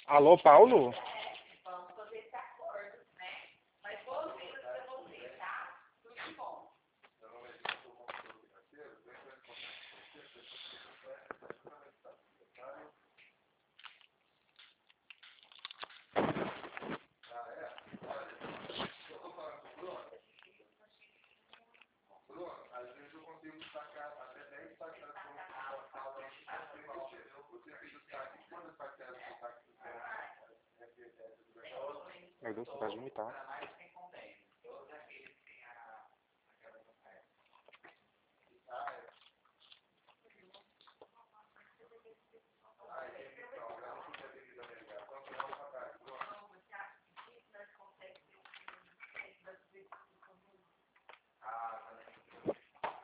Alô, Paulo? Vamos fazer esse acordo, né? Mas boas-vindas pra você, tá? Tudo de bom. Às vezes eu consigo sacar até 10 parcelas por você fez o saque, quantas parcelas do saque do seu? Meu Deus, você vai vomitar.